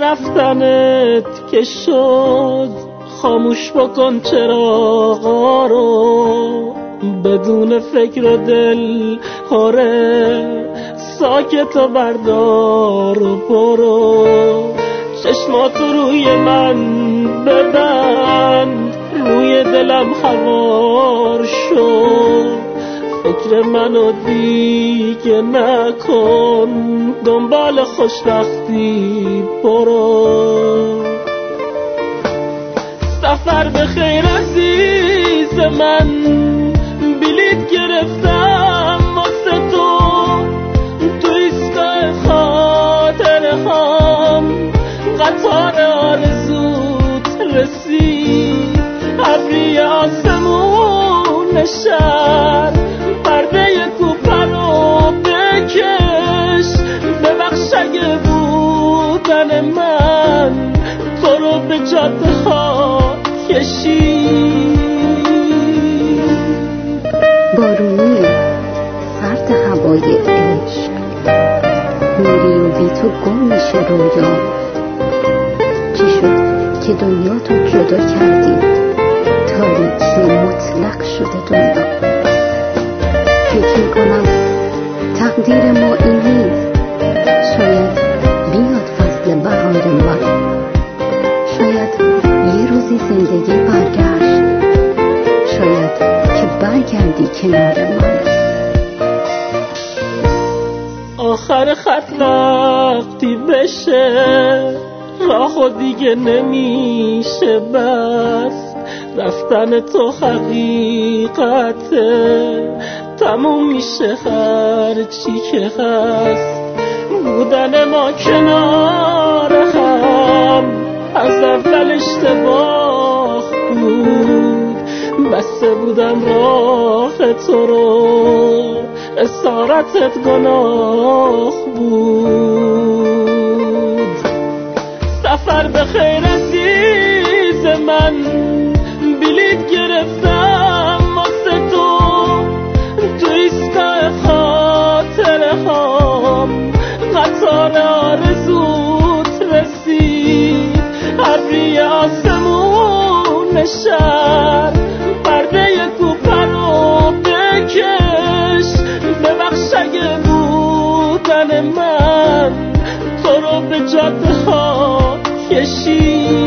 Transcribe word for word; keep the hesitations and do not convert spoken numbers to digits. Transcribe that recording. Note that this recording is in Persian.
رفتنت که شد خاموش بکن چراغا رو، بدون فکر و دل هاره ساکت و بردار و برو. چشماتو روی من ببند، روی دلم هوار شد، فکر منو دیگه نکن، دنبال خوشبختی برو. سفر به خیر عزیز من، بلیط گرفتم واسه تو، تو ایستگاه خاطره هم قطار آرزوت رسید. ابری آسمون شهر پرده کوپه رو بکش، ببخش اگه بودن من تو رو به جاده ها کشید. بارونی سرد هوای عشق، نوری و بی تو گم میشه رویا. چی شد که دنیا تو جدا کردی، تاریکی مطلق شده دنیا. فکر میکنم تقدیر ما این نیست، شاید بیاد فصل بهار من، شاید یه روزی زندگی برگشت، شاید که برگردی کنار من. آخر خط وقتی بشه راهو دیگه نمیشه بس، رفتن تو حقیقته، تموم میشه هر چی که هست. بودن ما کنار هم از اول اشتباه بود، بسته بودم راه تو رو، اسارتت گناه بود. سفر به خیر عزیز من، بلیط گرفتم واسه تو، تو ایستگاه خاطره هم قطار آرزوت رسید. ابری آسمون شهر پرده کوپه رو بکش، ببخش اگه بودن من تو رو به جاده ها کشید.